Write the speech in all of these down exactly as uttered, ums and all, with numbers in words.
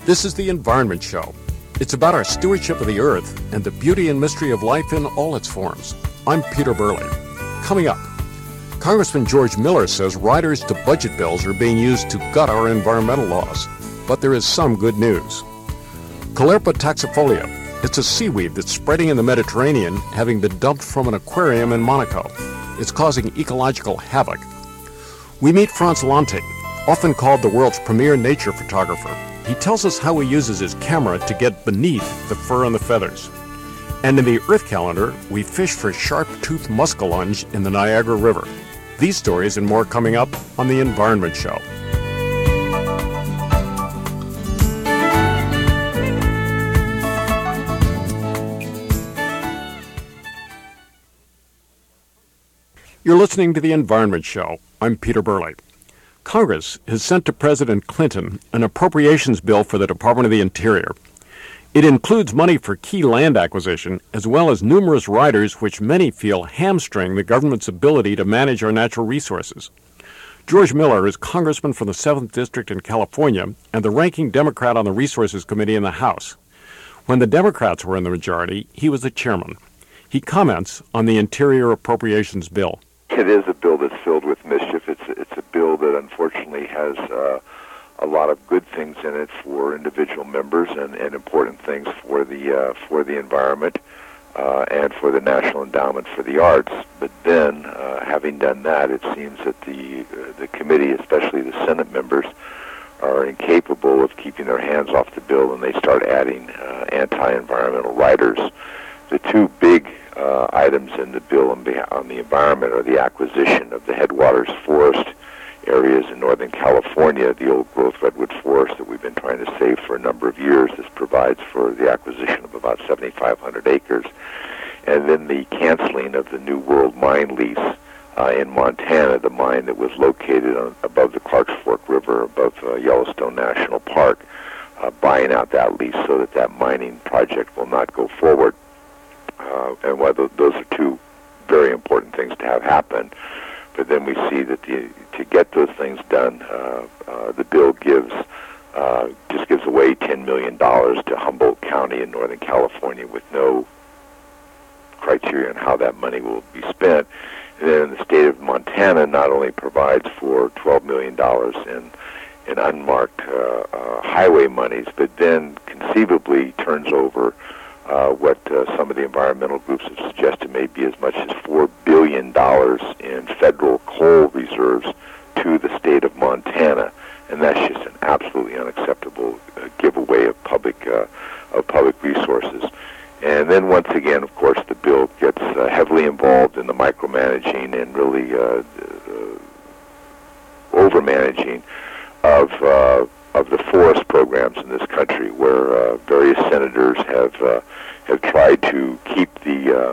This is the Environment Show. It's about our stewardship of the earth and the beauty and mystery of life in all its forms. I'm Peter Burley. Coming up, Congressman George Miller says riders to budget bills are being used to gut our environmental laws. But there is some good news. Caulerpa taxifolia. It's a seaweed that's spreading in the Mediterranean, having been dumped from an aquarium in Monaco. It's causing ecological havoc. We meet Frans Lante, often called the world's premier nature photographer. He tells us how he uses his camera to get beneath the fur and the feathers. And in the Earth Calendar, we fish for sharp-toothed muskellunge in the Niagara River. These stories and more coming up on The Environment Show. You're listening to The Environment Show. I'm Peter Burley. Congress has sent to President Clinton an appropriations bill for the Department of the Interior. It includes money for key land acquisition, as well as numerous riders which many feel hamstring the government's ability to manage our natural resources. George Miller is congressman from the seventh District in California and the ranking Democrat on the Resources Committee in the House. When the Democrats were in the majority, he was the chairman. He comments on the Interior Appropriations Bill. It is a bill that's filled with mischief. It's it's a bill that unfortunately has uh, a lot of good things in it for individual members and, and important things for the uh, for the environment uh, and for the National Endowment for the Arts. But then, uh, having done that, it seems that the uh, the committee, especially the Senate members, are incapable of keeping their hands off the bill, and they start adding uh, anti-environmental riders. The two big uh, items in the bill on, behalf, on the environment are the acquisition of the headwaters forest areas in Northern California, the old growth redwood forest that we've been trying to save for a number of years. This provides for the acquisition of about seventy-five hundred acres. And then the canceling of the New World mine lease uh, in Montana, the mine that was located on, above the Clarks Fork River, above uh, Yellowstone National Park, uh, buying out that lease so that that mining project will not go forward. Uh, and whether those are two very important things to have happen. But then we see that the, to get those things done, uh, uh, the bill gives uh, just gives away ten million dollars to Humboldt County in Northern California with no criteria on how that money will be spent. And then the state of Montana not only provides for twelve million dollars in in unmarked uh, uh, highway monies, but then conceivably turns over Uh, what uh, some of the environmental groups have suggested may be as much as four billion dollars in federal coal reserves to the state of Montana, and that's just an absolutely unacceptable uh, giveaway of public uh, of public resources. And then once again, of course, the bill gets uh, heavily involved in the micromanaging and really uh, uh, overmanaging of uh, of the forest programs in this country, where uh, various senators have uh, have tried to keep the uh,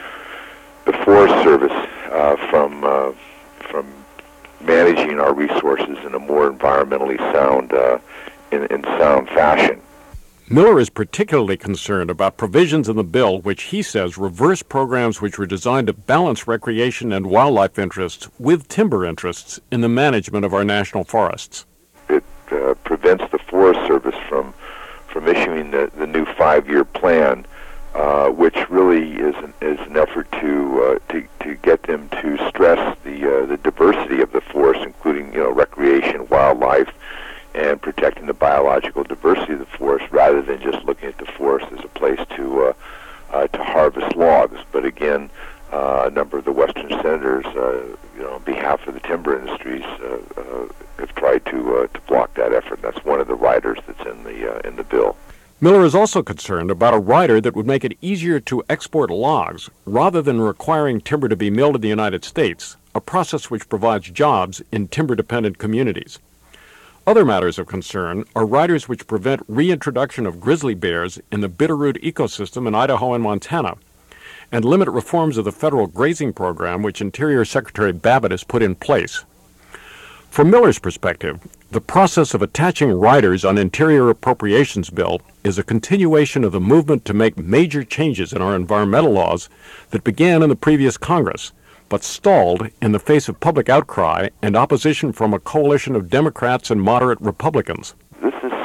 the Forest Service uh, from uh, from managing our resources in a more environmentally sound uh, in, in sound fashion. Miller is particularly concerned about provisions in the bill which he says reverse programs which were designed to balance recreation and wildlife interests with timber interests in the management of our national forests. It uh, prevents the Forest Service from from issuing the, the new five-year plan, uh, which really is an, is an effort to uh, to to get them to stress the uh, the diversity of the forest, including you know recreation, wildlife, and protecting the biological diversity of the forest, rather than just looking at the forest as a place to uh, uh, to harvest logs. But again, uh, a number of the Western senators, uh, you know, on behalf of the timber industries, uh, uh, have tried to uh, to block that effort. That's one of the riders that's in the uh, in the bill. Miller is also concerned about a rider that would make it easier to export logs rather than requiring timber to be milled in the United States, a process which provides jobs in timber-dependent communities. Other matters of concern are riders which prevent reintroduction of grizzly bears in the Bitterroot ecosystem in Idaho and Montana, and limit reforms of the federal grazing program which Interior Secretary Babbitt has put in place. From Miller's perspective, the process of attaching riders on Interior Appropriations Bill is a continuation of the movement to make major changes in our environmental laws that began in the previous Congress, but stalled in the face of public outcry and opposition from a coalition of Democrats and moderate Republicans. This is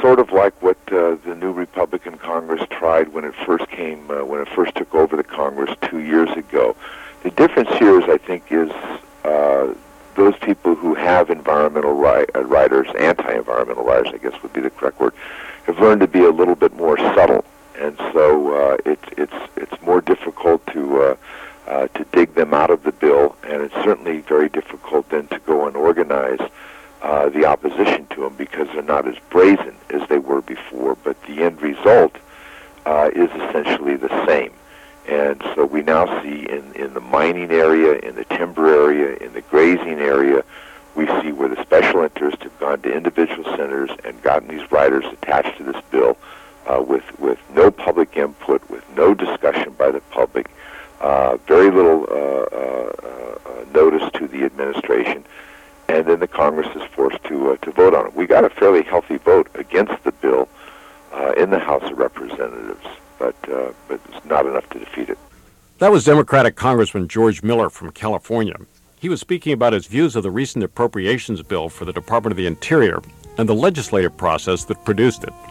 sort of like what uh, the new Republican Congress tried when it first came, uh, when it first took over the Congress two years ago. The difference here is, I think, is uh, those people who have environmental ri- uh, riders, anti-environmental riders, I guess would be the correct word, have learned to be a little bit more subtle, and so uh, it's it's it's more difficult to uh, uh, to dig them out of the bill, and it's certainly very difficult then to go and organize uh, the opposition to them because they're not as brazen as they were before. But the end result uh, is essentially the same. And so we now see in, in the mining area, in the timber area, in the grazing area, we see where the special interests have gone to individual senators and gotten these riders attached to this bill uh, with, with no public input, with no discussion by the public, uh, very little uh, uh, uh, notice to the administration, and then the Congress is forced to, uh, to vote on it. We got a fairly healthy vote against the bill uh, in the House of Representatives. But, uh, but it's not enough to defeat it. That was Democratic Congressman George Miller from California. He was speaking about his views of the recent appropriations bill for the Department of the Interior and the legislative process that produced it.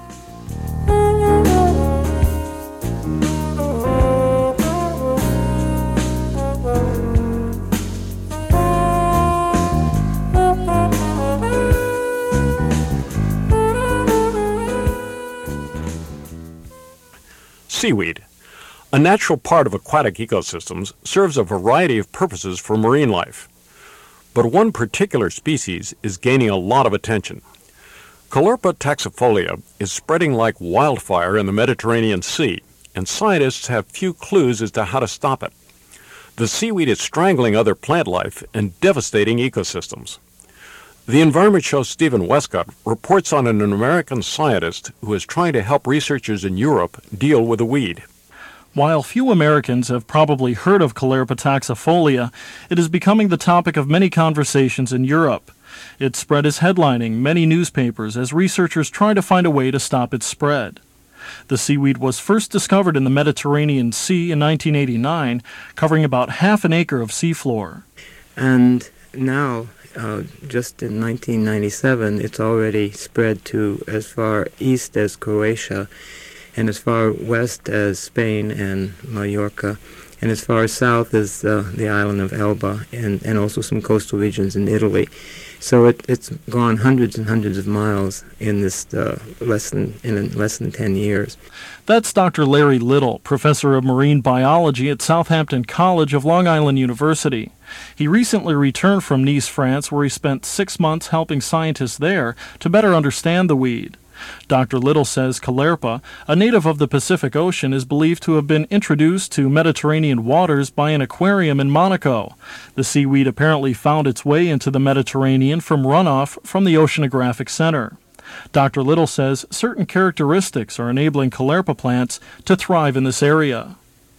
Seaweed, a natural part of aquatic ecosystems, serves a variety of purposes for marine life. But one particular species is gaining a lot of attention. Caulerpa taxifolia is spreading like wildfire in the Mediterranean Sea, and scientists have few clues as to how to stop it. The seaweed is strangling other plant life and devastating ecosystems. The Environment Show's Stephen Westcott reports on an American scientist who is trying to help researchers in Europe deal with the weed. While few Americans have probably heard of Caulerpa taxifolia, it is becoming the topic of many conversations in Europe. Its spread is headlining many newspapers as researchers try to find a way to stop its spread. The seaweed was first discovered in the Mediterranean Sea in nineteen eighty-nine, covering about half an acre of seafloor. And now, Uh, just in nineteen ninety-seven, it's already spread to as far east as Croatia and as far west as Spain and Mallorca and as far south as uh, the island of Elba and, and also some coastal regions in Italy. So it, it's gone hundreds and hundreds of miles in this uh, less than in less than ten years. That's Doctor Larry Little, professor of marine biology at Southampton College of Long Island University. He recently returned from Nice, France, where he spent six months helping scientists there to better understand the weed. Doctor Little says Caulerpa, a native of the Pacific Ocean, is believed to have been introduced to Mediterranean waters by an aquarium in Monaco. The seaweed apparently found its way into the Mediterranean from runoff from the Oceanographic Center. Doctor Little says certain characteristics are enabling Caulerpa plants to thrive in this area.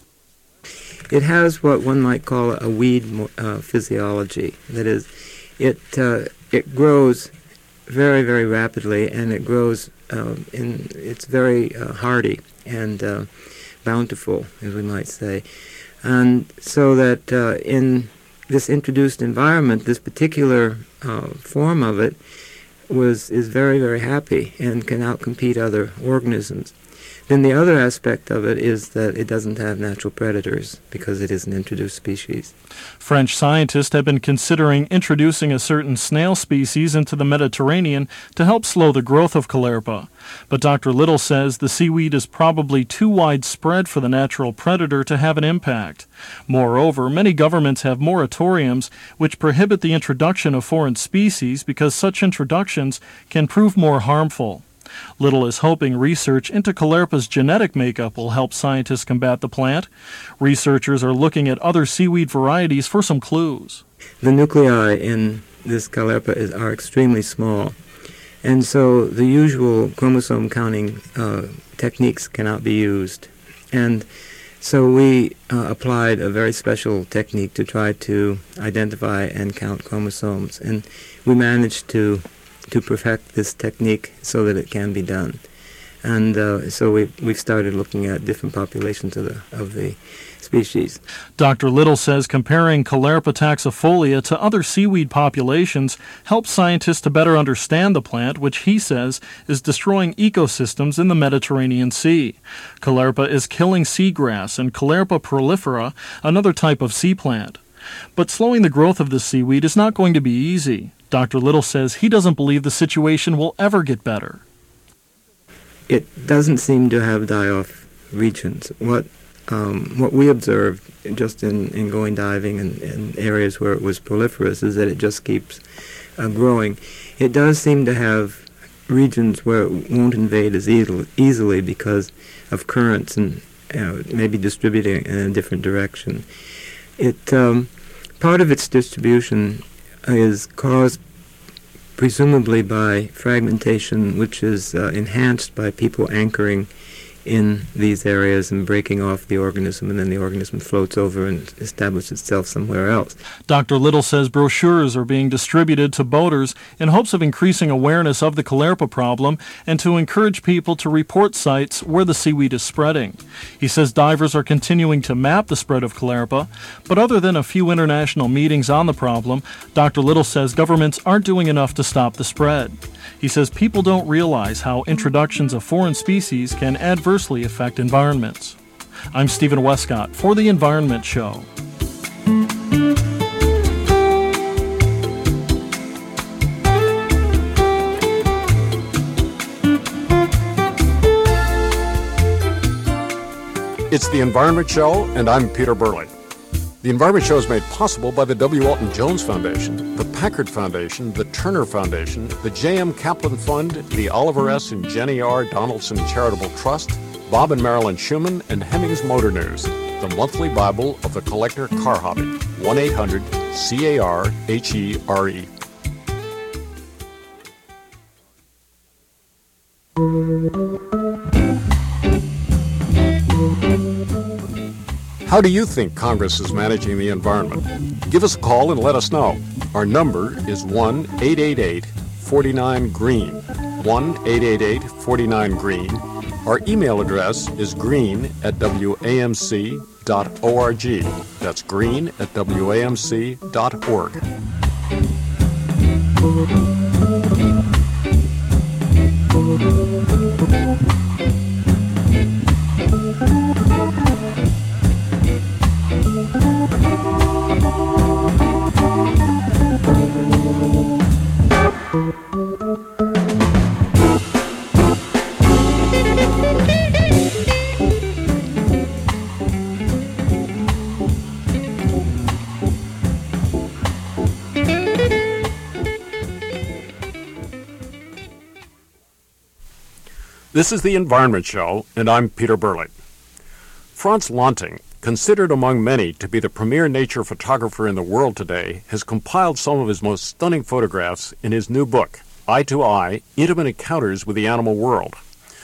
It has what one might call a weed uh, physiology. That is, it uh, it grows very, very rapidly, and it grows uh, in. It's very uh, hardy and uh, bountiful, as we might say, and so that uh, in this introduced environment, this particular uh, form of it was is very, very happy and can outcompete other organisms. Then the other aspect of it is that it doesn't have natural predators because it is an introduced species. French scientists have been considering introducing a certain snail species into the Mediterranean to help slow the growth of Caulerpa. But Doctor Little says the seaweed is probably too widespread for the natural predator to have an impact. Moreover, many governments have moratoriums which prohibit the introduction of foreign species because such introductions can prove more harmful. Little is hoping research into Caulerpa's genetic makeup will help scientists combat the plant. Researchers are looking at other seaweed varieties for some clues. The nuclei in this Caulerpa is, are extremely small, and so the usual chromosome counting uh, techniques cannot be used. And so we uh, applied a very special technique to try to identify and count chromosomes, and we managed to to perfect this technique so that it can be done. And uh, so we've, we've started looking at different populations of the, of the species. Doctor Little says comparing Caulerpa taxifolia to other seaweed populations helps scientists to better understand the plant, which he says is destroying ecosystems in the Mediterranean Sea. Caulerpa is killing seagrass and Caulerpa prolifera, another type of sea plant. But slowing the growth of this seaweed is not going to be easy. Doctor Little says he doesn't believe the situation will ever get better. It doesn't seem to have die-off regions. What um, what we observed just in, in going diving in, in areas where it was proliferous is that it just keeps uh, growing. It does seem to have regions where it won't invade as easily, easily because of currents and you know, maybe distributing in a different direction. It um, part of its distribution is caused presumably by fragmentation, which is uh, enhanced by people anchoring in these areas and breaking off the organism, and then the organism floats over and establishes itself somewhere else. Doctor Little says brochures are being distributed to boaters in hopes of increasing awareness of the Caulerpa problem and to encourage people to report sites where the seaweed is spreading. He says divers are continuing to map the spread of Caulerpa, but other than a few international meetings on the problem, Doctor Little says governments aren't doing enough to stop the spread. He says people don't realize how introductions of foreign species can adversely affect environments. I'm Stephen Westcott for The Environment Show. It's The Environment Show, and I'm Peter Burley. The Environment Show is made possible by the W. Walton Jones Foundation, the Packard Foundation, the Turner Foundation, the J M. Kaplan Fund, the Oliver S. and Jenny R. Donaldson Charitable Trust, Bob and Marilyn Schumann, and Hemmings Motor News, the monthly Bible of the collector car hobby. one eight hundred C A R H E R E. How do you think Congress is managing the environment? Give us a call and let us know. Our number is one eight eight eight, four nine, green, one eight eight eight, four nine, green. Our email address is green at W A M C dot org. That's green at W A M C dot org. This is The Environment Show, and I'm Peter Burley. Frans Lanting, considered among many to be the premier nature photographer in the world today, has compiled some of his most stunning photographs in his new book, Eye to Eye, Intimate Encounters with the Animal World.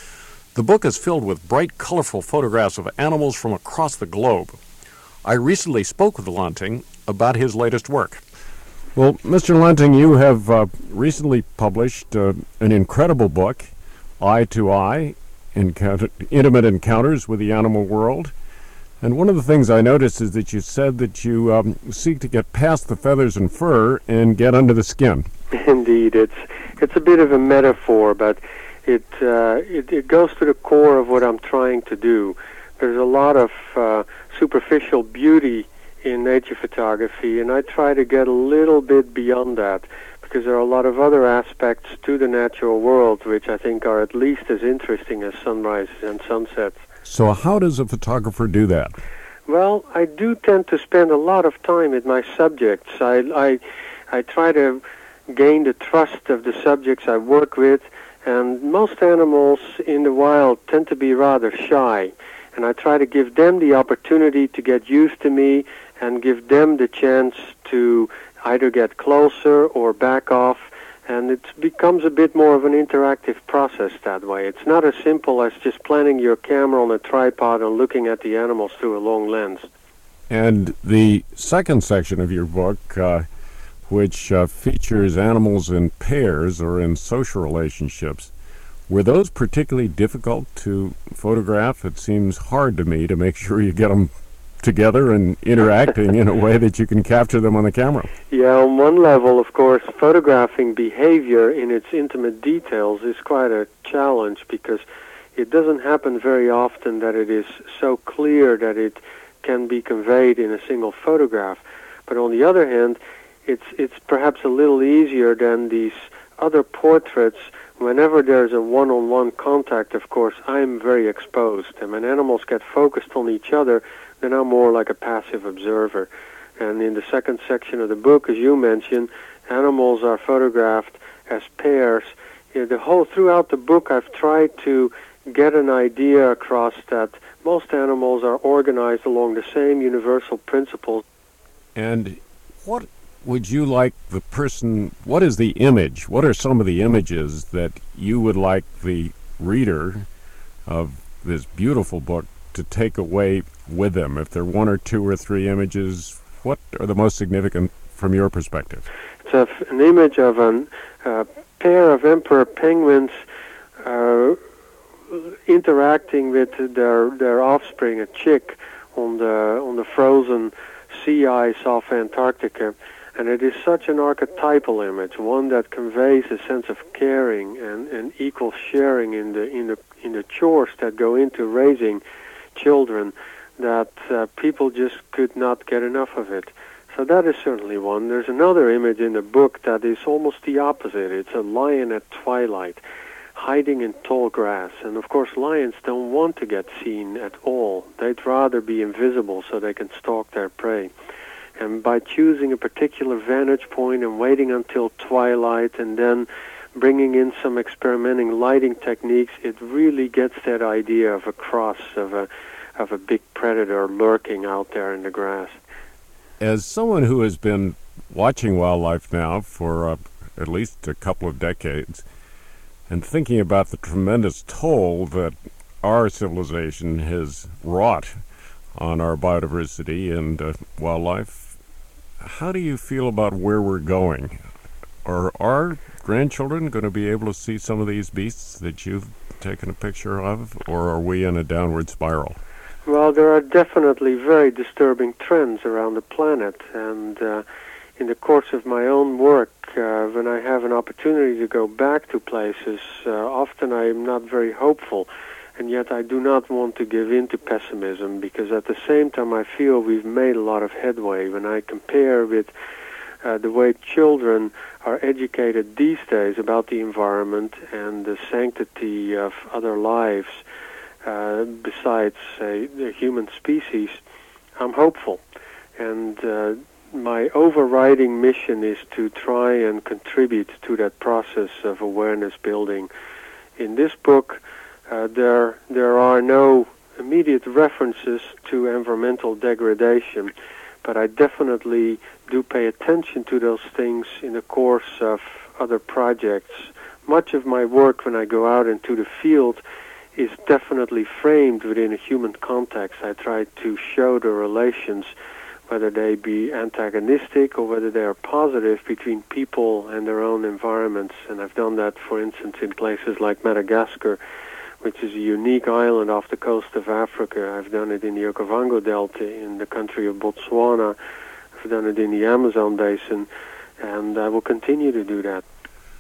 The book is filled with bright, colorful photographs of animals from across the globe. I recently spoke with Lanting about his latest work. Well, Mister Lanting, you have uh, recently published uh, an incredible book, Eye to Eye, Encounter, Intimate Encounters with the Animal World. And one of the things I noticed is that you said that you um, seek to get past the feathers and fur and get under the skin. Indeed, it's it's a bit of a metaphor, but it uh, it, it goes to the core of what I'm trying to do. There's a lot of uh, superficial beauty in nature photography, and I try to get a little bit beyond that, because there are a lot of other aspects to the natural world which I think are at least as interesting as sunrises and sunsets. So how does a photographer do that? Well, I do tend to spend a lot of time with my subjects. I, I, I try to gain the trust of the subjects I work with, and most animals in the wild tend to be rather shy. And I try to give them the opportunity to get used to me and give them the chance to either get closer or back off, and it becomes a bit more of an interactive process that way. It's not as simple as just planting your camera on a tripod and looking at the animals through a long lens. And the second section of your book, uh, which uh, features animals in pairs or in social relationships, Were those particularly difficult to photograph? It seems hard to me to make sure you get them together and interacting in a way that you can capture them on the camera. Yeah, on one level, of course, photographing behavior in its intimate details is quite a challenge, because it doesn't happen very often that it is so clear that it can be conveyed in a single photograph. But on the other hand, it's it's perhaps a little easier than these other portraits. Whenever there's a one-on-one contact, of course, I'm very exposed. And when animals get focused on each other, then I'm more like a passive observer. And in the second section of the book, as you mentioned, animals are photographed as pairs. You know, the whole throughout the book, I've tried to get an idea across that most animals are organized along the same universal principles. And what would you like the person, what is the image, what are some of the images that you would like the reader of this beautiful book to take away with them? If there are one or two or three images, what are the most significant from your perspective? It's a, an image of a uh, pair of emperor penguins uh, interacting with their their offspring, a chick, on the on the frozen sea ice off Antarctica, and it is such an archetypal image, one that conveys a sense of caring and, and equal sharing in the in the in the chores that go into raising children, that uh, people just could not get enough of it. So that is certainly one. There's another image in the book that is almost the opposite. It's a lion at twilight, hiding in tall grass. And of course, lions don't want to get seen at all. They'd rather be invisible so they can stalk their prey. And by choosing a particular vantage point and waiting until twilight and then bringing in some experimenting lighting techniques, it really gets that idea of a cross, of a of a big predator lurking out there in the grass. As someone who has been watching wildlife now for uh, at least a couple of decades, and thinking about the tremendous toll that our civilization has wrought on our biodiversity and uh, wildlife, how do you feel about where we're going? Are our grandchildren going to be able to see some of these beasts that you've taken a picture of, or are we in a downward spiral? Well, there are definitely very disturbing trends around the planet, and uh, in the course of my own work, uh, when I have an opportunity to go back to places, uh, often I am not very hopeful, and yet I do not want to give in to pessimism, because at the same time I feel we've made a lot of headway. When I compare with uh, the way children are educated these days about the environment and the sanctity of other lives, uh, besides, say, the human species, I'm hopeful. And uh, my overriding mission is to try and contribute to that process of awareness building. In this book, uh, there there are no immediate references to environmental degradation, but I definitely do pay attention to those things in the course of other projects. Much of my work when I go out into the field is definitely framed within a human context. I try to show the relations, whether they be antagonistic or whether they are positive, between people and their own environments. And I've done that, for instance, in places like Madagascar, which is a unique island off the coast of Africa. I've done it in the Okavango Delta, in the country of Botswana. I've done it in the Amazon basin, and I will continue to do that.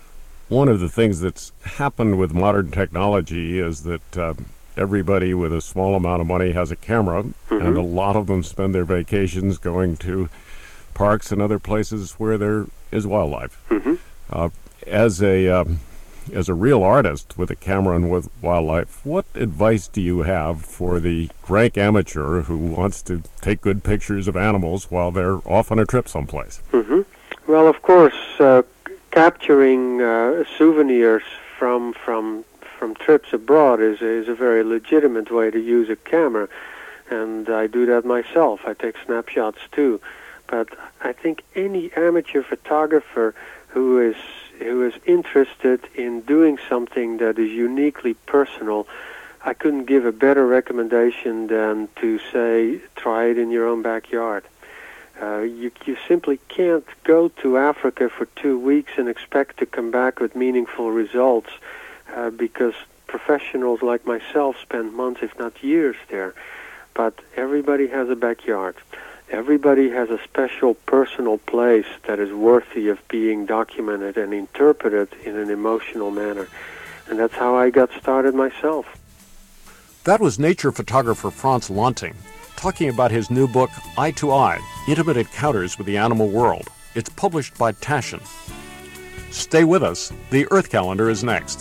One of the things that's happened with modern technology is that uh, everybody with a small amount of money has a camera, mm-hmm. and a lot of them spend their vacations going to parks and other places where there is wildlife. Mm-hmm. Uh, as a um, as a real artist with a camera and with wildlife, what advice do you have for the rank amateur who wants to take good pictures of animals while they're off on a trip someplace? Mm-hmm. Well, of course, uh, capturing uh, souvenirs from from from trips abroad is is a very legitimate way to use a camera, and I do that myself. I take snapshots too, but I think any amateur photographer who is who is interested in doing something that is uniquely personal, I couldn't give a better recommendation than to say, try it in your own backyard. Uh, you, you simply can't go to Africa for two weeks and expect to come back with meaningful results uh, because professionals like myself spend months, if not years, there. But everybody has a backyard. Everybody has a special personal place that is worthy of being documented and interpreted in an emotional manner. And that's how I got started myself. That was nature photographer Frans Lanting talking about his new book, Eye to Eye, Intimate Encounters with the Animal World. It's published by Taschen. Stay with us. The Earth Calendar is next.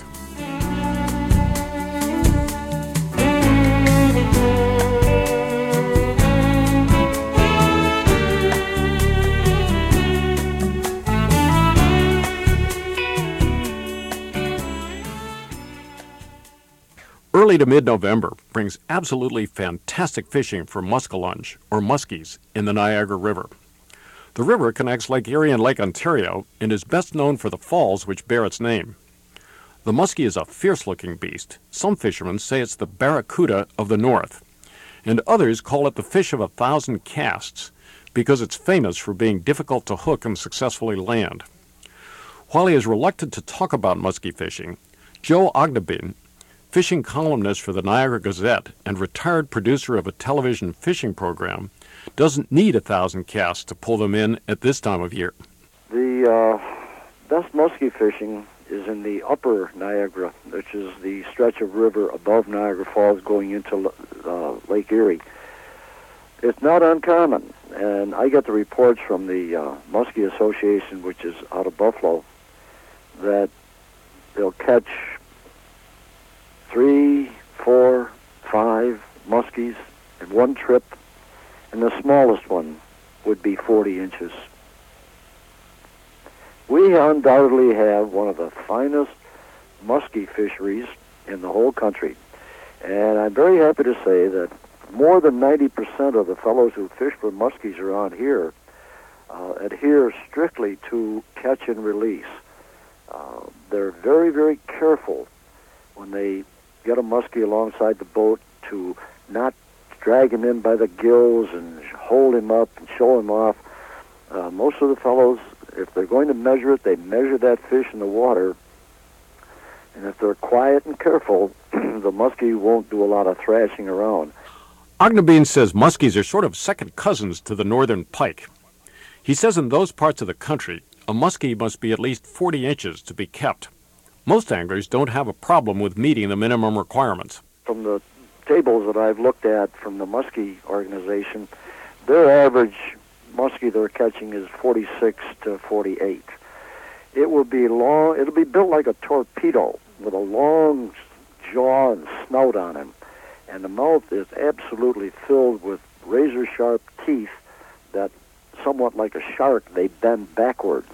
Early to mid-November brings absolutely fantastic fishing for muskellunge, or muskies, in the Niagara River. The river connects Lake Erie and Lake Ontario and is best known for the falls which bear its name. The muskie is a fierce-looking beast. Some fishermen say it's the barracuda of the north, and others call it the fish of a thousand casts because it's famous for being difficult to hook and successfully land. While he is reluctant to talk about muskie fishing, Joe Agnabine, fishing columnist for the Niagara Gazette and retired producer of a television fishing program, doesn't need a thousand casts to pull them in at this time of year. The uh, best muskie fishing is in the upper Niagara, which is the stretch of river above Niagara Falls going into uh, Lake Erie. It's not uncommon, and I get the reports from the uh, Muskie Association, which is out of Buffalo, that they'll catch three, four, five muskies in one trip, and the smallest one would be forty inches. We undoubtedly have one of the finest muskie fisheries in the whole country, and I'm very happy to say that more than ninety percent of the fellows who fish for muskies around here uh, adhere strictly to catch and release. Uh, they're very, very careful when they get a muskie alongside the boat to not drag him in by the gills and hold him up and show him off. Uh, most of the fellows, if they're going to measure it, they measure that fish in the water. And if they're quiet and careful, the muskie won't do a lot of thrashing around. Agnabine says muskies are sort of second cousins to the northern pike. He says in those parts of the country, a muskie must be at least forty inches to be kept. Most anglers don't have a problem with meeting the minimum requirements. From the tables that I've looked at from the Muskie organization, their average muskie they're catching is forty-six to forty-eight. It will be long. It'll be built like a torpedo with a long jaw and snout on him, and the mouth is absolutely filled with razor-sharp teeth that, somewhat like a shark, they bend backwards.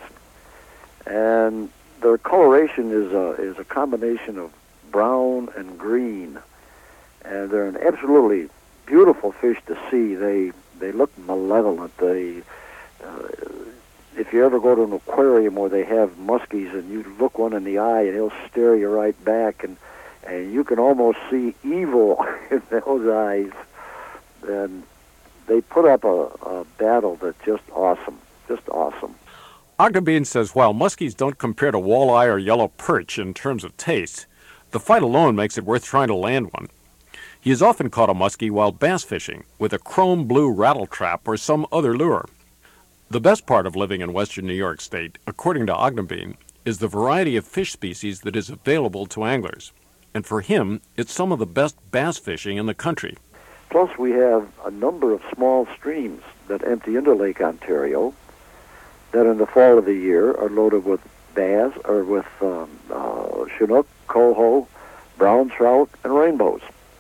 And their coloration is a is a combination of brown and green, and they're an absolutely beautiful fish to see. They they look malevolent. They, uh, if you ever go to an aquarium where they have muskies and you look one in the eye and he'll stare you right back, and and you can almost see evil in those eyes. And they put up a, a battle that's just awesome, just awesome. Agnabine says while muskies don't compare to walleye or yellow perch in terms of taste, the fight alone makes it worth trying to land one. He has often caught a muskie while bass fishing with a chrome blue rattle trap or some other lure. The best part of living in western New York State, according to Agnabine, is the variety of fish species that is available to anglers. And for him, it's some of the best bass fishing in the country. Plus, we have a number of small streams that empty into Lake Ontario that in the fall of the year are loaded with bass or with um, uh, chinook, coho, brown trout, and rainbows.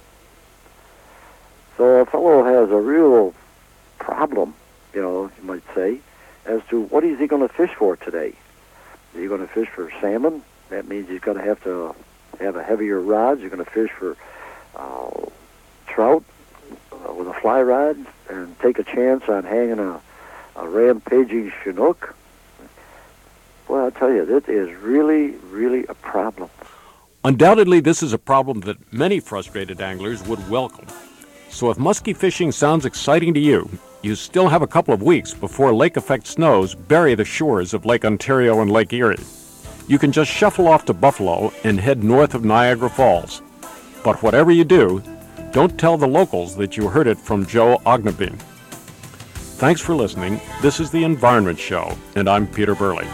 So a fellow has a real problem, you know, you might say, as to what is he going to fish for today. Is he going to fish for salmon? That means he's going to have to have a heavier rod. You're going to fish for uh, trout uh, with a fly rod and take a chance on hanging a, a rampaging chinook. Well, I'll tell you, it is really, really a problem. Undoubtedly, this is a problem that many frustrated anglers would welcome. So if muskie fishing sounds exciting to you, you still have a couple of weeks before lake effect snows bury the shores of Lake Ontario and Lake Erie. you can just shuffle off to Buffalo and head north of Niagara Falls. But whatever you do, don't tell the locals that you heard it from Joe Ognebeen. Thanks for listening. This is The Environment Show, and I'm Peter Burley.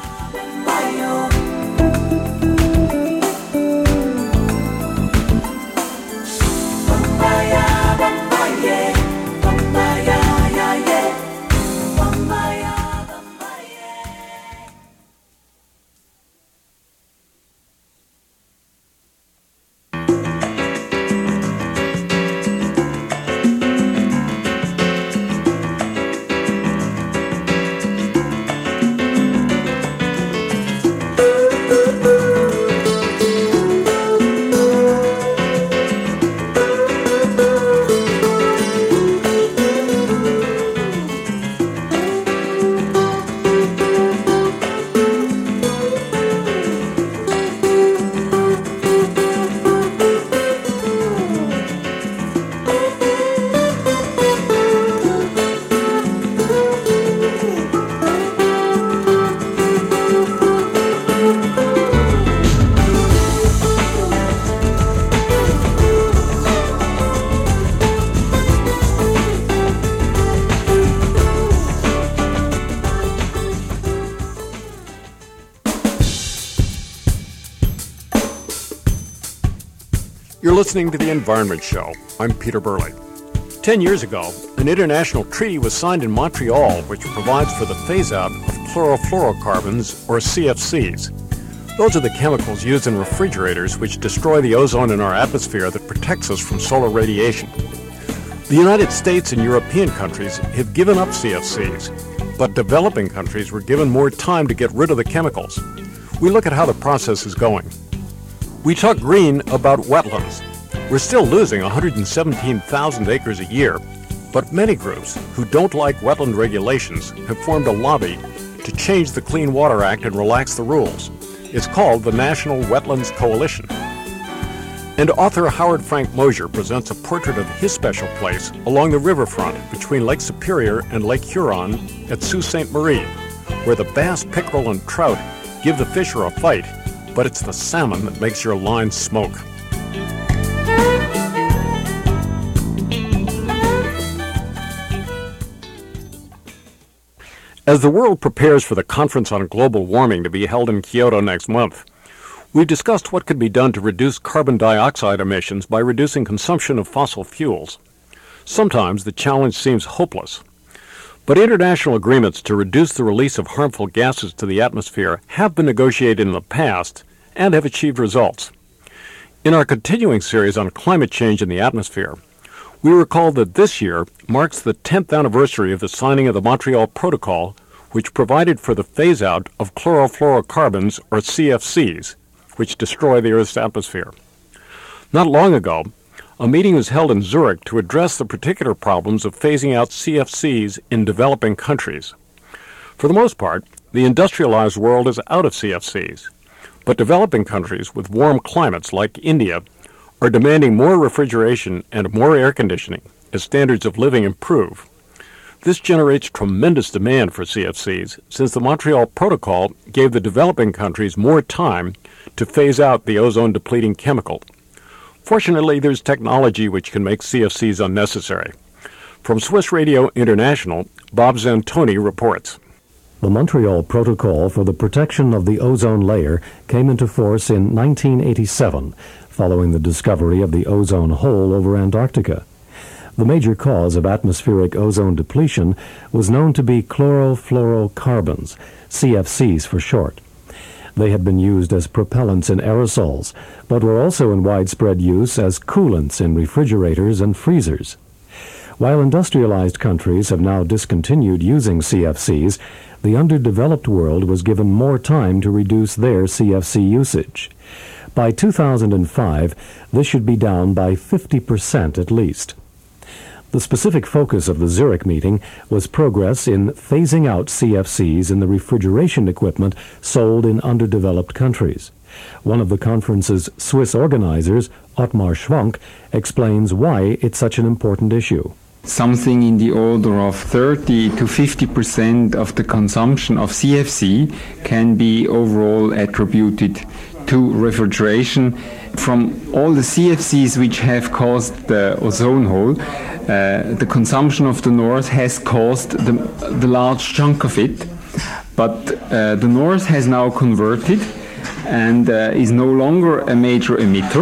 You're listening to The Environment Show. I'm Peter Burley. Ten years ago, an international treaty was signed in Montreal which provides for the phase-out of chlorofluorocarbons, or C F Cs. Those are the chemicals used in refrigerators which destroy the ozone in our atmosphere that protects us from solar radiation. The United States and European countries have given up C F Cs, but developing countries were given more time to get rid of the chemicals. We look at how the process is going. We talk green about wetlands. We're still losing one hundred seventeen thousand acres a year, but many groups who don't like wetland regulations have formed a lobby to change the Clean Water Act and relax the rules. It's called the National Wetlands Coalition. And author Howard Frank Mosier presents a portrait of his special place along the riverfront between Lake Superior and Lake Huron at Sault Ste. Marie, where the bass, pickerel, and trout give the fisher a fight, but it's the salmon that makes your line smoke. As the world prepares for the Conference on Global Warming to be held in Kyoto next month, we've discussed what could be done to reduce carbon dioxide emissions by reducing consumption of fossil fuels. Sometimes the challenge seems hopeless, but international agreements to reduce the release of harmful gases to the atmosphere have been negotiated in the past and have achieved results. In our continuing series on climate change in the atmosphere, we recall that this year marks the tenth anniversary of the signing of the Montreal Protocol, which provided for the phase-out of chlorofluorocarbons, or C F Cs, which destroy the Earth's atmosphere. Not long ago, a meeting was held in Zurich to address the particular problems of phasing out C F Cs in developing countries. For the most part, the industrialized world is out of C F Cs, but developing countries with warm climates like India are demanding more refrigeration and more air conditioning as standards of living improve. This generates tremendous demand for C F Cs since the Montreal Protocol gave the developing countries more time to phase out the ozone-depleting chemical. Fortunately, there's technology which can make C F Cs unnecessary. From Swiss Radio International, Bob Zantoni reports. The Montreal Protocol for the Protection of the Ozone Layer came into force in nineteen eighty-seven, following the discovery of the ozone hole over Antarctica. The major cause of atmospheric ozone depletion was known to be chlorofluorocarbons, C F Cs for short. They had been used as propellants in aerosols, but were also in widespread use as coolants in refrigerators and freezers. While industrialized countries have now discontinued using C F Cs, the underdeveloped world was given more time to reduce their C F C usage. By two thousand five, this should be down by fifty percent at least. The specific focus of the Zurich meeting was progress in phasing out C F Cs in the refrigeration equipment sold in underdeveloped countries. One of the conference's Swiss organizers, Ottmar Schwank, explains why it's such an important issue. something in the order of thirty to fifty percent of the consumption of C F C can be overall attributed to refrigeration. From all the C F Cs which have caused the ozone hole, uh, the consumption of the North has caused the, the large chunk of it. But uh, the North has now converted and uh, is no longer a major emitter,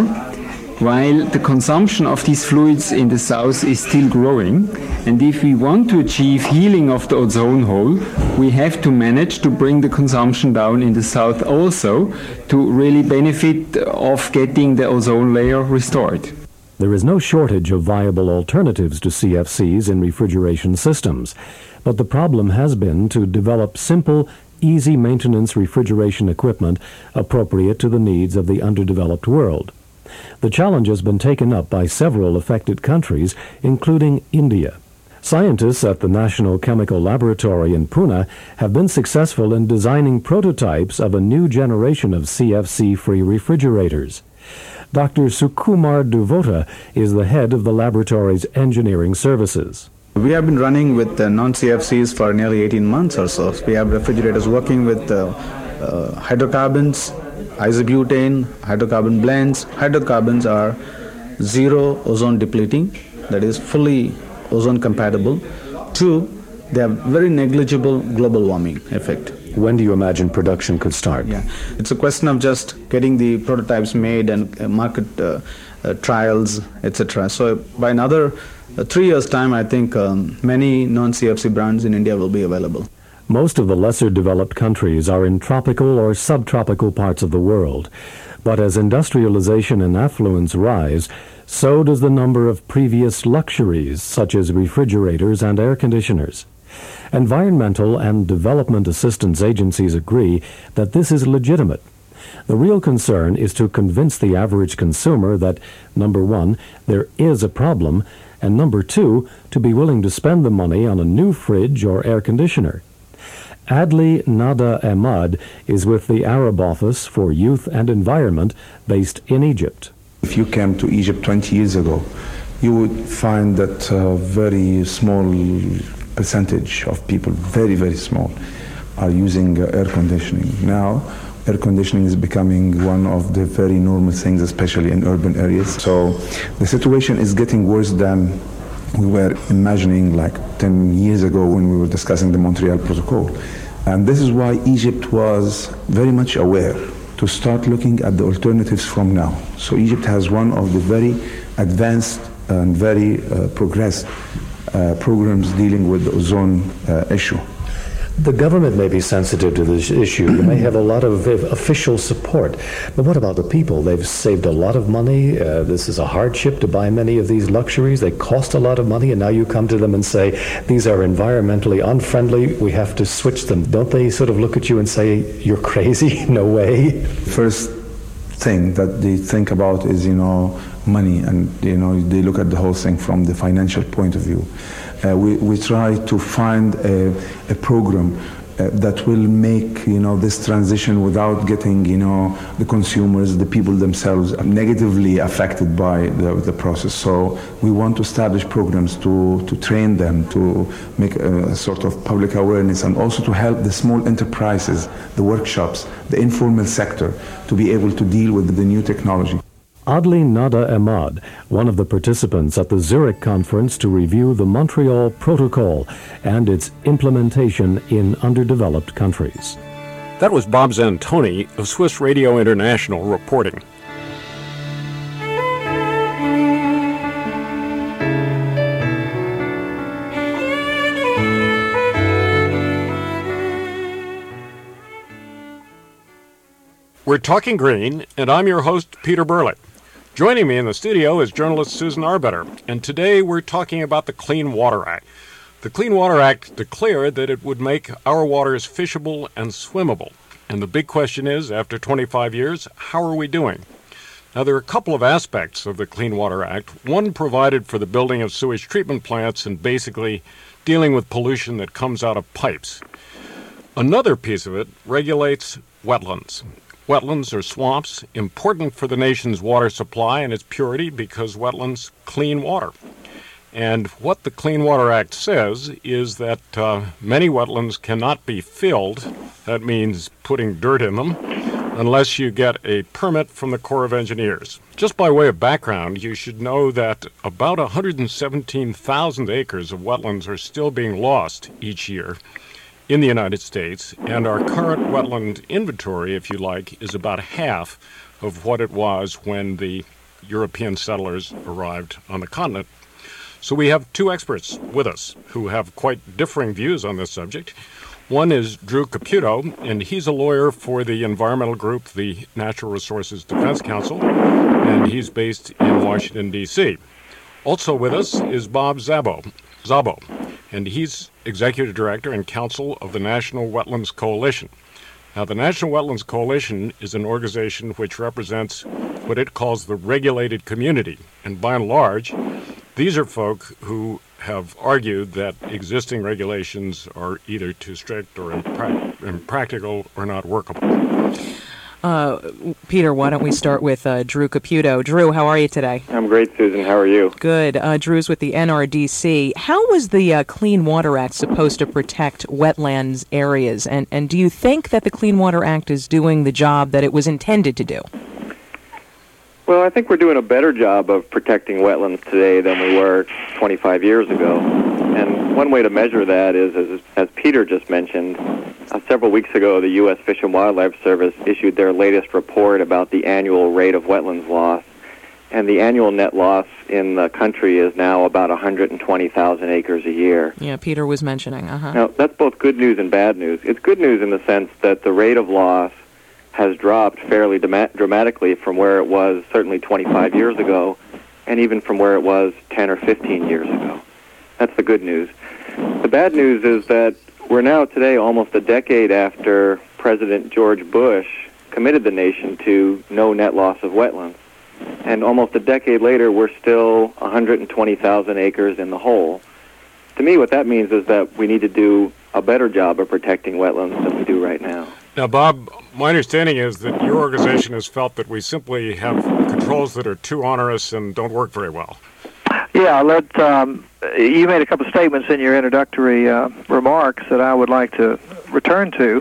while the consumption of these fluids in the South is still growing. And if we want to achieve healing of the ozone hole, we have to manage to bring the consumption down in the South also to really benefit of getting the ozone layer restored. There is no shortage of viable alternatives to C F Cs in refrigeration systems, but the problem has been to develop simple, easy maintenance refrigeration equipment appropriate to the needs of the underdeveloped world. The challenge has been taken up by several affected countries, including India. Scientists at the National Chemical Laboratory in Pune have been successful in designing prototypes of a new generation of C F C-free refrigerators. Doctor Sukumar Duvota is the head of the laboratory's engineering services. We have been running with uh, non-C F Cs for nearly eighteen months or so. We have refrigerators working with uh, uh, hydrocarbons, isobutane, hydrocarbon blends. Hydrocarbons are zero ozone depleting, that is fully ozone compatible. Two, they have very negligible global warming effect. When do you imagine production could start? Yeah, it's a question of just getting the prototypes made and uh, market uh, uh, trials, et cetera. So by another uh, three years' time, I think um, many non-C F C brands in India will be available. Most of the lesser developed countries are in tropical or subtropical parts of the world. But as industrialization and affluence rise, so does the number of previous luxuries, such as refrigerators and air conditioners. Environmental and development assistance agencies agree that this is legitimate. The real concern is to convince the average consumer that, number one, there is a problem, and number two, to be willing to spend the money on a new fridge or air conditioner. Adli Nada Ahmad is with the Arab Office for Youth and Environment based in Egypt. If you came to Egypt twenty years ago, you would find that a very small percentage of people, very, very small, are using uh, air conditioning. Now, air conditioning is becoming one of the very normal things, especially in urban areas. So the situation is getting worse than we were imagining like ten years ago when we were discussing the Montreal Protocol. And this is why Egypt was very much aware to start looking at the alternatives from now. So Egypt has one of the very advanced and very uh, progressed uh, programs dealing with the ozone uh, issue. The government may be sensitive to this issue. You may have a lot of official support. But what about the people? They've saved a lot of money. Uh, this is a hardship to buy many of these luxuries. They cost a lot of money, and now you come to them and say, these are environmentally unfriendly. We have to switch them. Don't they sort of look at you and say, you're crazy? No way. First thing that they think about is, you know, money, and, you know, they look at the whole thing from the financial point of view. Uh, we, we try to find a, a program uh, that will make, you know, this transition without getting, you know, the consumers, the people themselves negatively affected by the, the process. So we want to establish programs to, to train them, to make a, a sort of public awareness, and also to help the small enterprises, the workshops, the informal sector, to be able to deal with the new technology. Adli Nada Ahmad, one of the participants at the Zurich conference to review the Montreal Protocol and its implementation in underdeveloped countries. That was Bob Zantoni of Swiss Radio International reporting. We're talking green, and I'm your host, Peter Burley. Joining me in the studio is journalist Susan Arbetter, and today we're talking about the Clean Water Act. The Clean Water Act declared that it would make our waters fishable and swimmable. And the big question is, after twenty-five years, how are we doing? Now, there are a couple of aspects of the Clean Water Act. One provided for the building of sewage treatment plants and basically dealing with pollution that comes out of pipes. Another piece of it regulates wetlands. Wetlands are swamps, important for the nation's water supply and its purity because wetlands clean water. And what the Clean Water Act says is that uh, many wetlands cannot be filled, that means putting dirt in them, unless you get a permit from the Corps of Engineers. Just by way of background, you should know that about one hundred seventeen thousand acres of wetlands are still being lost each year in the United States, and our current wetland inventory, if you like, is about half of what it was when the European settlers arrived on the continent. So we have two experts with us who have quite differing views on this subject. One is Drew Caputo, and he's a lawyer for the environmental group, the Natural Resources Defense Council, and he's based in Washington, D C Also with us is Bob Szabo, Szabo, and he's executive director and counsel of the National Wetlands Coalition. Now, the National Wetlands Coalition is an organization which represents what it calls the regulated community, and by and large, these are folk who have argued that existing regulations are either too strict or impra- impractical or not workable. Uh, Peter, why don't we start with uh, Drew Caputo. Drew, how are you today? I'm great, Susan. How are you? Good. Uh, Drew's with the N R D C. How was the uh, Clean Water Act supposed to protect wetlands areas? And, and do you think that the Clean Water Act is doing the job that it was intended to do? Well, I think we're doing a better job of protecting wetlands today than we were twenty-five years ago. And one way to measure that is, as, as Peter just mentioned, uh, several weeks ago, the U S Fish and Wildlife Service issued their latest report about the annual rate of wetlands loss. And the annual net loss in the country is now about one hundred twenty thousand acres a year. Yeah, Peter was mentioning. Uh-huh. Now, that's both good news and bad news. It's good news in the sense that the rate of loss has dropped fairly dama- dramatically from where it was certainly twenty-five years ago, and even from where it was ten or fifteen years ago. That's the good news. The bad news is that we're now today almost a decade after President George Bush committed the nation to no net loss of wetlands. And almost a decade later, we're still one hundred twenty thousand acres in the hole. To me, what that means is that we need to do a better job of protecting wetlands than we do right now. Now, Bob, my understanding is that your organization has felt that we simply have controls that are too onerous and don't work very well. Yeah, let, um, you made a couple of statements in your introductory uh, remarks that I would like to return to.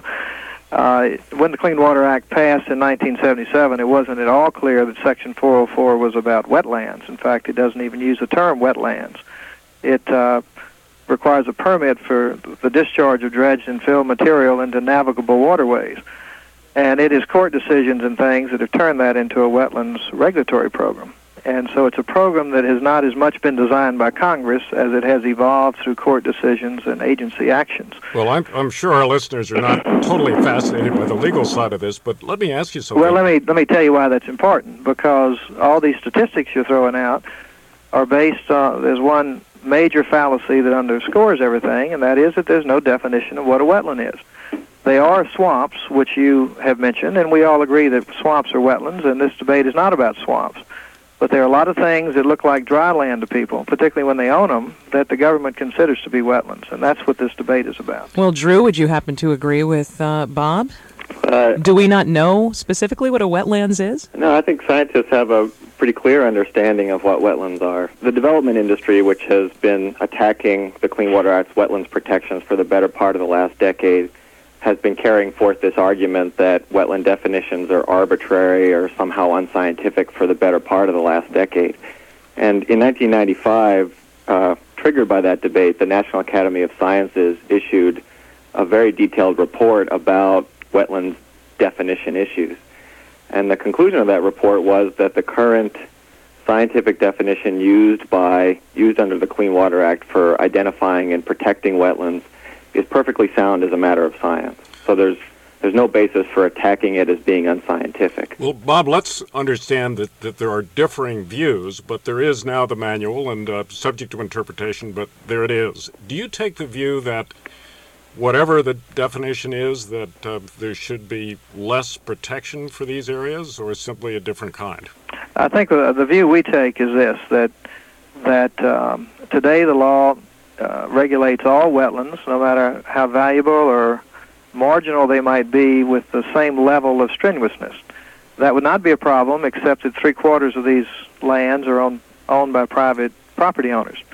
Uh, when the Clean Water Act passed in nineteen seventy-seven, it wasn't at all clear that Section four oh four was about wetlands. In fact, it doesn't even use the term wetlands. It uh, requires a permit for the discharge of dredged and filled material into navigable waterways. And it is court decisions and things that have turned that into a wetlands regulatory program. And so it's a program that has not as much been designed by Congress as it has evolved through court decisions and agency actions. Well, I'm, I'm sure our listeners are not totally fascinated by the legal side of this, but let me ask you something. Well, let me let me tell you why that's important, because all these statistics you're throwing out are based on, there's one major fallacy that underscores everything, and that is that there's no definition of what a wetland is. They are swamps, which you have mentioned, and we all agree that swamps are wetlands, and this debate is not about swamps. But there are a lot of things that look like dry land to people, particularly when they own them, that the government considers to be wetlands, and that's what this debate is about. Well, Drew, would you happen to agree with uh, Bob? Uh, Do we not know specifically what a wetlands is? No, I think scientists have a pretty clear understanding of what wetlands are. The development industry, which has been attacking the Clean Water Act's wetlands protections for the better part of the last decade, has been carrying forth this argument that wetland definitions are arbitrary or somehow unscientific for the better part of the last decade. And in nineteen ninety-five, uh, triggered by that debate, the National Academy of Sciences issued a very detailed report about wetlands definition issues. And the conclusion of that report was that the current scientific definition used by used under the Clean Water Act for identifying and protecting wetlands is perfectly sound as a matter of science. So there's there's no basis for attacking it as being unscientific. Well, Bob, let's understand that, that there are differing views, but there is now the manual and uh, subject to interpretation, but there it is. Do you take the view that whatever the definition is, that uh, there should be less protection for these areas, or simply a different kind? I think uh, the view we take is this, that, that um, today the law Uh, regulates all wetlands, no matter how valuable or marginal they might be, with the same level of strenuousness. That would not be a problem, except that three-quarters of these lands are owned, owned by private property owners.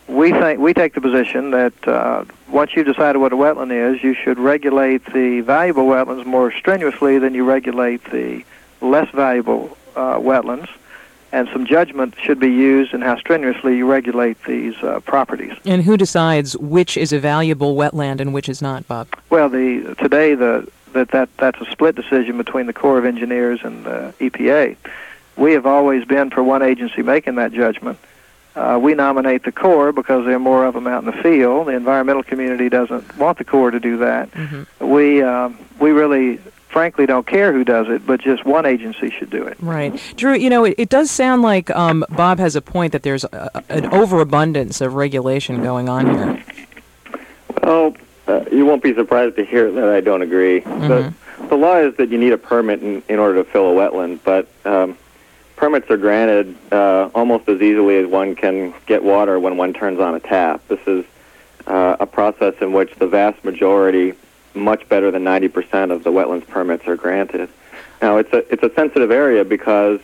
we think we take the position that uh, once you've decided what a wetland is, you should regulate the valuable wetlands more strenuously than you regulate the less valuable uh, wetlands, and some judgment should be used in how strenuously you regulate these uh, properties. And who decides which is a valuable wetland and which is not, Bob? Well, the today the that, that that's a split decision between the Corps of Engineers and the E P A. We have always been for one agency making that judgment. Uh, we nominate the Corps because there are more of them out in the field. The environmental community doesn't want the Corps to do that. Mm-hmm. We um, we really, frankly, don't care who does it, but just one agency should do it. Right. Drew, you know, it, it does sound like um, Bob has a point that there's a, an overabundance of regulation going on here. Well, uh, you won't be surprised to hear that I don't agree. Mm-hmm. The, the law is that you need a permit in, in order to fill a wetland, but um, permits are granted uh, almost as easily as one can get water when one turns on a tap. This is uh, a process in which the vast majority, much better than ninety percent of the wetlands permits are granted. Now, it's a it's a sensitive area because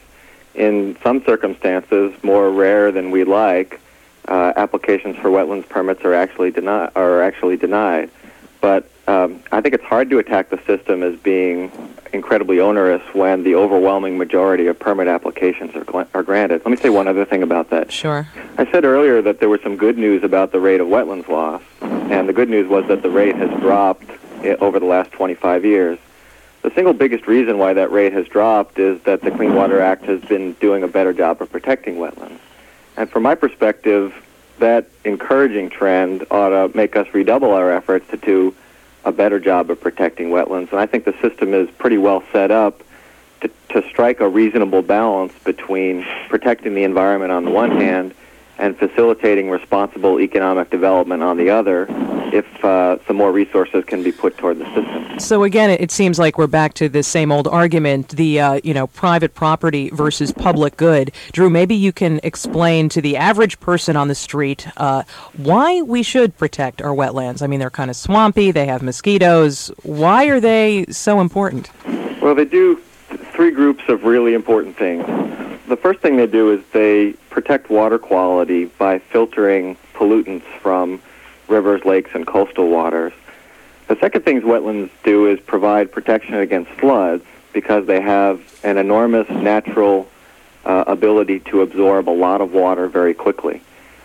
in some circumstances, more rare than we'd like, uh, applications for wetlands permits are actually denied. Are actually denied. But um, I think it's hard to attack the system as being incredibly onerous when the overwhelming majority of permit applications are, gl- are granted. Let me say one other thing about that. Sure. I said earlier that there was some good news about the rate of wetlands loss, and the good news was that the rate has dropped I- over the last twenty-five years. The single biggest reason why that rate has dropped is that the Clean Water Act has been doing a better job of protecting wetlands. And from my perspective, that encouraging trend ought to make us redouble our efforts to do a better job of protecting wetlands. And I think the system is pretty well set up to, to strike a reasonable balance between protecting the environment on the one hand and facilitating responsible economic development on the other if uh, some more resources can be put toward the system. So again, it seems like we're back to the same old argument, the uh, you know private property versus public good. Drew, maybe you can explain to the average person on the street uh, why we should protect our wetlands. I mean, they're kind of swampy, they have mosquitoes. Why are they so important? Well, they do three groups of really important things. The first thing they do is they protect water quality by filtering pollutants from rivers, lakes, and coastal waters. The second thing wetlands do is provide protection against floods because they have an enormous natural uh, ability to absorb a lot of water very quickly.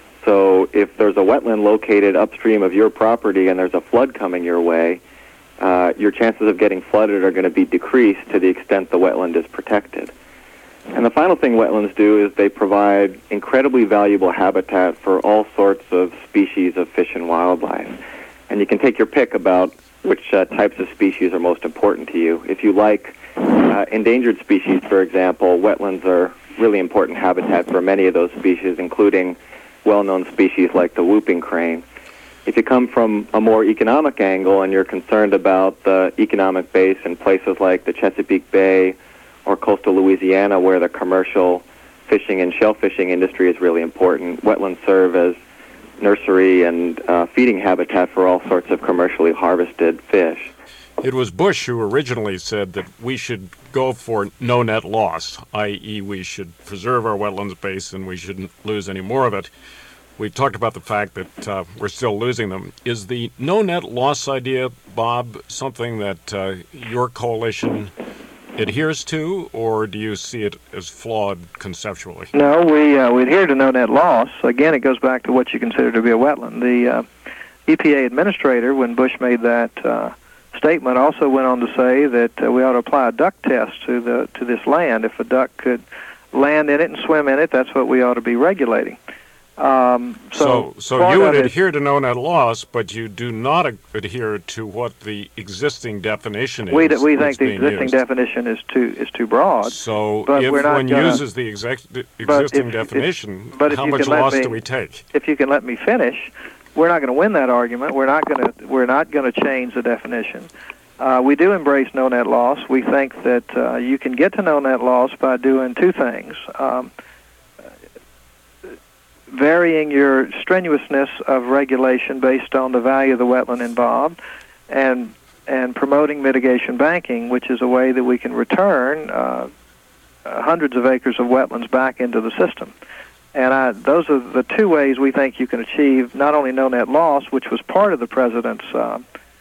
So if there's a wetland located upstream of your property and there's a flood coming your way, uh, your chances of getting flooded are going to be decreased to the extent the wetland is protected. And the final thing wetlands do is they provide incredibly valuable habitat for all sorts of species of fish and wildlife. And you can take your pick about which uh, types of species are most important to you. If you like uh, endangered species, for example, wetlands are really important habitat for many of those species, including well-known species like the whooping crane. If you come from a more economic angle and you're concerned about the economic base in places like the Chesapeake Bay or coastal Louisiana, where the commercial fishing and shellfishing industry is really important, wetlands serve as nursery and uh, feeding habitat for all sorts of commercially harvested fish. It was Bush who originally said that we should go for no net loss, that is we should preserve our wetlands base and we shouldn't lose any more of it. We talked about the fact that uh, we're still losing them. Is the no net loss idea, Bob, something that uh, your coalition adheres to, or do you see it as flawed conceptually? No, we uh, we adhere to no net loss. Again, it goes back to what you consider to be a wetland. The uh, E P A administrator, when Bush made that uh, statement, also went on to say that uh, we ought to apply a duck test to the to this land. If a duck could land in it and swim in it, that's what we ought to be regulating. Um, so, so, so you would adhere to no net loss, but you do not ad- adhere to what the existing definition is. We d- we think the existing used. definition is too is too broad. So, but if we're not one gonna, uses the exec- existing if, definition, if, but how if much loss me, do we take? If you can let me finish, we're not going to win that argument. We're not going to we're not going to change the definition. Uh, we do embrace no net loss. We think that uh, you can get to no net loss by doing two things. Um, varying your strenuousness of regulation based on the value of the wetland involved, and and promoting mitigation banking, which is a way that we can return uh, uh, hundreds of acres of wetlands back into the system. And I, those are the two ways we think you can achieve not only no net loss, which was part of the president's uh,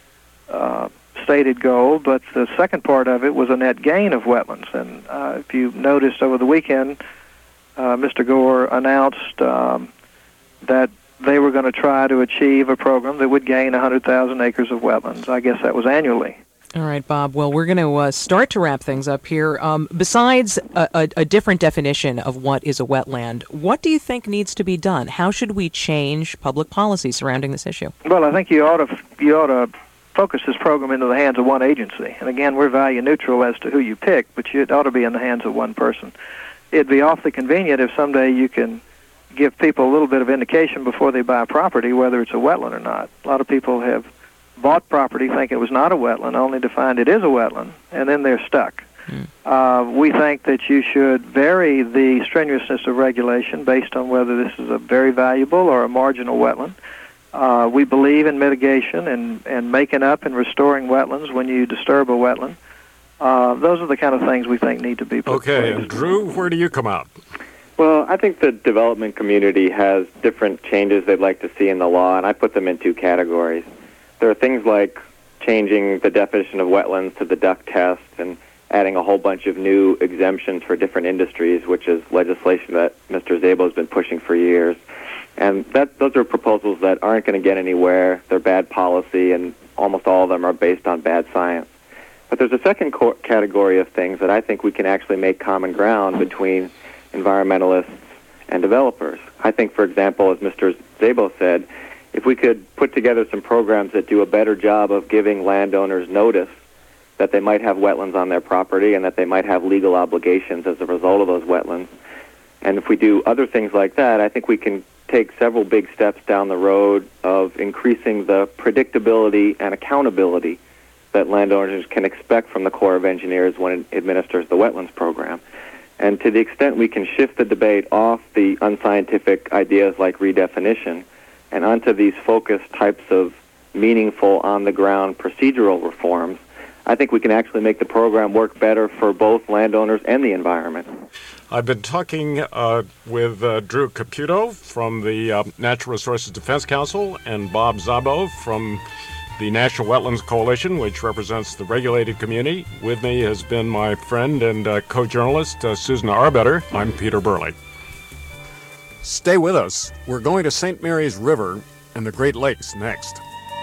uh, stated goal, but the second part of it was a net gain of wetlands. And uh, if you noticed over the weekend, uh, Mister Gore announced um, that they were going to try to achieve a program that would gain one hundred thousand acres of wetlands. I guess that was annually. All right, Bob. Well, we're going to uh, start to wrap things up here. Um, besides a, a, a different definition of what is a wetland, what do you think needs to be done? How should we change public policy surrounding this issue? Well, I think you ought to you ought to focus this program into the hands of one agency. And again, we're value neutral as to who you pick, but it ought to be in the hands of one person. It'd be awfully convenient if someday you can give people a little bit of indication before they buy property whether it's a wetland or not. A lot of people have bought property thinking it was not a wetland, only to find it is a wetland, and then they're stuck. Mm. Uh, we think that you should vary the strenuousness of regulation based on whether this is a very valuable or a marginal wetland. Uh, we believe in mitigation and, and making up and restoring wetlands when you disturb a wetland. Uh, those are the kind of things we think need to be put Okay, in place. and Drew, where do you come out? Well, I think the development community has different changes they'd like to see in the law, and I put them in two categories. There are things like changing the definition of wetlands to the duck test and adding a whole bunch of new exemptions for different industries, which is legislation that Mister Szabo has been pushing for years. And that those are proposals that aren't going to get anywhere. They're bad policy, and almost all of them are based on bad science. But there's a second co- category of things that I think we can actually make common ground between environmentalists and developers. I think, for example, as Mister Szabo said, if we could put together some programs that do a better job of giving landowners notice that they might have wetlands on their property and that they might have legal obligations as a result of those wetlands, and if we do other things like that, I think we can take several big steps down the road of increasing the predictability and accountability that landowners can expect from the Corps of Engineers when it administers the wetlands program. And to the extent we can shift the debate off the unscientific ideas like redefinition and onto these focused types of meaningful, on-the-ground procedural reforms, I think we can actually make the program work better for both landowners and the environment. I've been talking uh, with uh, Drew Caputo from the uh, Natural Resources Defense Council and Bob Szabo from the National Wetlands Coalition, which represents the regulated community. With me has been my friend and uh, co-journalist, uh, Susan Arbetter. I'm Peter Burley. Stay with us. We're going to Saint Mary's River and the Great Lakes next.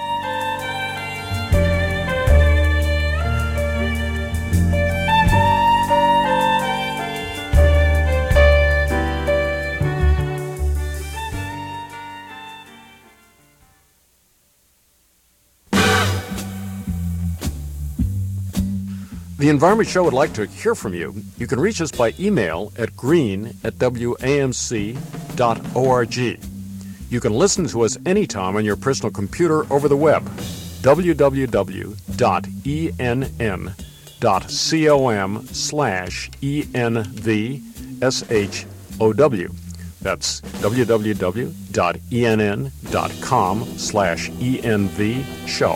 The Environment Show would like to hear from you. You can reach us by email at green at w a m c dot org. You can listen to us anytime on your personal computer over the web, w w w dot e n n dot com slash E N V S H O W. That's w w w dot e n n dot com slash E N V show.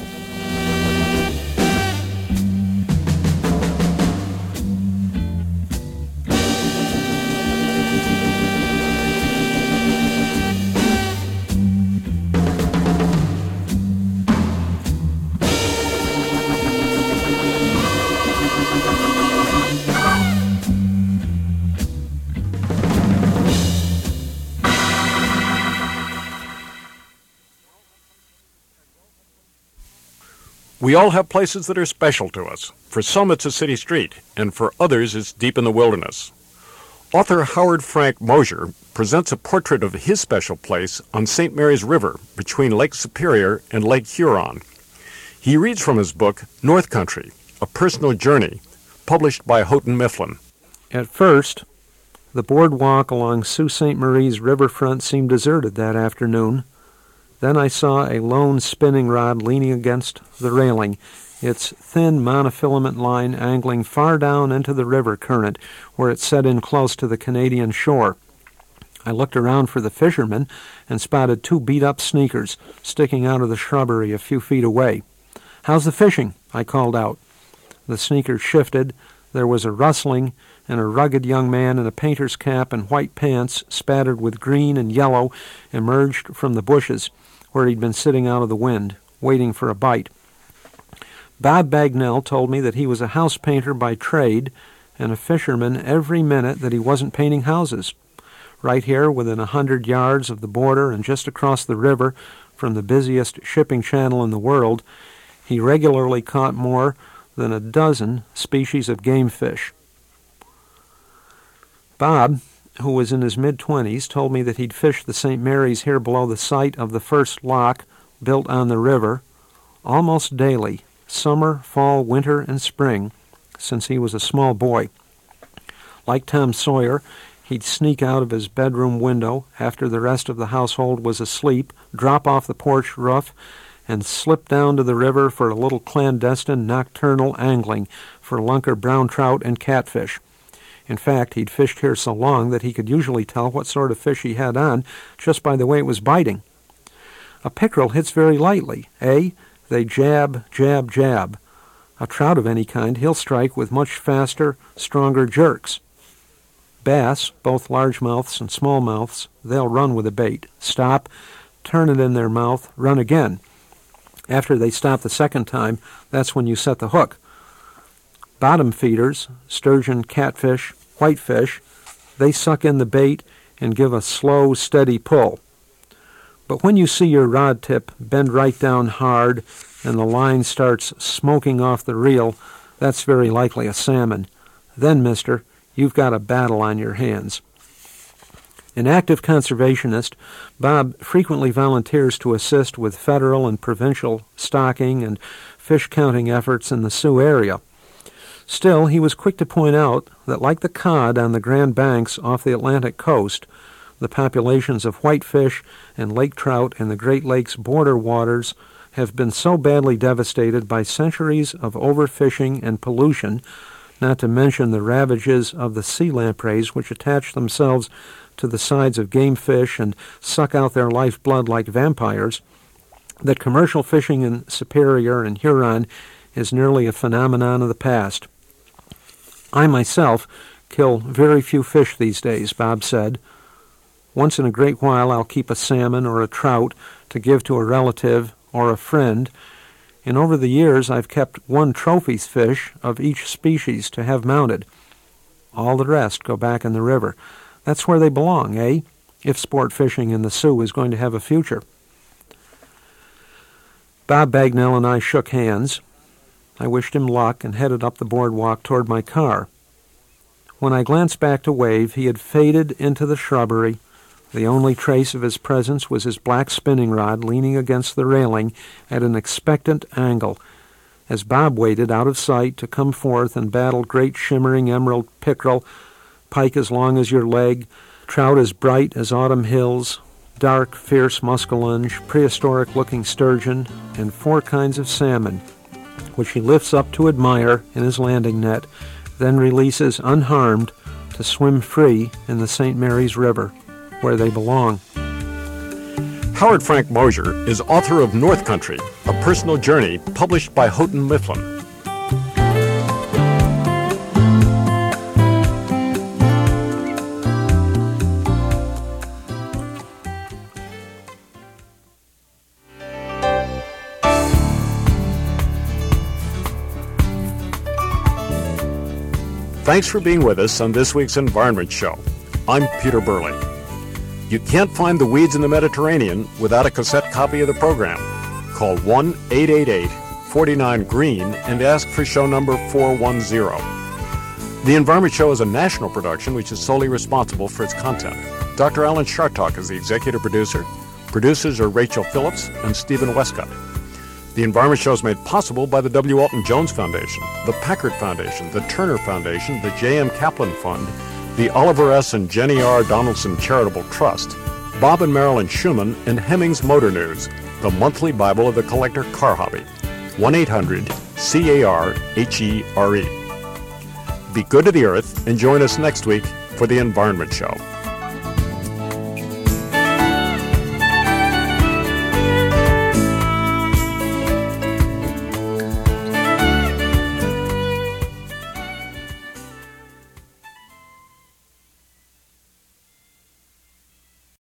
We all have places that are special to us. For some, it's a city street, and for others, it's deep in the wilderness. Author Howard Frank Mosier presents a portrait of his special place on Saint Mary's River between Lake Superior and Lake Huron. He reads from his book, North Country, A Personal Journey, published by Houghton Mifflin. At first, the boardwalk along Sault Ste. Marie's riverfront seemed deserted that afternoon. Then I saw a lone spinning rod leaning against the railing, its thin monofilament line angling far down into the river current, where it set in close to the Canadian shore. I looked around for the fishermen and spotted two beat-up sneakers sticking out of the shrubbery a few feet away. "How's the fishing?" I called out. The sneakers shifted, There was a rustling, and a rugged young man in a painter's cap and white pants, spattered with green and yellow, emerged from the bushes, where he'd been sitting out of the wind, waiting for a bite. Bob Bagnell told me that he was a house painter by trade and a fisherman every minute that he wasn't painting houses. Right here, within a hundred yards of the border and just across the river from the busiest shipping channel in the world, he regularly caught more than a dozen species of game fish. Bob, who was in his mid-twenties, told me that he'd fished the Saint Mary's here below the site of the first lock built on the river almost daily, summer, fall, winter, and spring, since he was a small boy. Like Tom Sawyer, he'd sneak out of his bedroom window after the rest of the household was asleep, drop off the porch roof, and slip down to the river for a little clandestine nocturnal angling for lunker brown trout and catfish. In fact, he'd fished here so long that he could usually tell what sort of fish he had on just by the way it was biting. A pickerel hits very lightly, eh? They jab, jab, jab. A trout of any kind he'll strike with much faster, stronger jerks. Bass, both largemouths and smallmouths, they'll run with a bait, stop, turn it in their mouth, run again. After they stop the second time, that's when you set the hook. Bottom feeders, sturgeon, catfish, whitefish, they suck in the bait and give a slow, steady pull. But when you see your rod tip bend right down hard and the line starts smoking off the reel, that's very likely a salmon. Then, mister, you've got a battle on your hands. An active conservationist, Bob frequently volunteers to assist with federal and provincial stocking and fish counting efforts in the Sioux area. Still, he was quick to point out that, like the cod on the Grand Banks off the Atlantic coast, the populations of whitefish and lake trout in the Great Lakes border waters have been so badly devastated by centuries of overfishing and pollution, not to mention the ravages of the sea lampreys which attach themselves to the sides of game fish and suck out their lifeblood like vampires, that commercial fishing in Superior and Huron is nearly a phenomenon of the past. I myself kill very few fish these days, Bob said. Once in a great while I'll keep a salmon or a trout to give to a relative or a friend, and over the years I've kept one trophy fish of each species to have mounted. All the rest go back in the river. That's where they belong, eh? If sport fishing in the Sioux is going to have a future. Bob Bagnell and I shook hands. I wished him luck and headed up the boardwalk toward my car. When I glanced back to wave, he had faded into the shrubbery. The only trace of his presence was his black spinning rod leaning against the railing at an expectant angle, as Bob waited out of sight to come forth and battle great shimmering emerald pickerel, pike as long as your leg, trout as bright as autumn hills, dark, fierce muskellunge, prehistoric-looking sturgeon, and four kinds of salmon, which he lifts up to admire in his landing net, then releases unharmed to swim free in the Saint Mary's River, where they belong. Howard Frank Mosier is author of North Country, a personal journey published by Houghton Mifflin. Thanks for being with us on this week's Environment Show. I'm Peter Burley. You can't find the weeds in the Mediterranean without a cassette copy of the program. Call one eight eight eight, four nine, green and ask for show number four one zero. The Environment Show is a national production which is solely responsible for its content. Doctor Alan Chartock is the executive producer. Producers are Rachel Phillips and Stephen Westcott. The Environment Show is made possible by the W. Alton Jones Foundation, the Packard Foundation, the Turner Foundation, the J M. Kaplan Fund, the Oliver S. and Jenny R. Donaldson Charitable Trust, Bob and Marilyn Schumann, and Hemmings Motor News, the monthly Bible of the collector car hobby. one eight hundred C A R H E R E. Be good to the earth and join us next week for the Environment Show.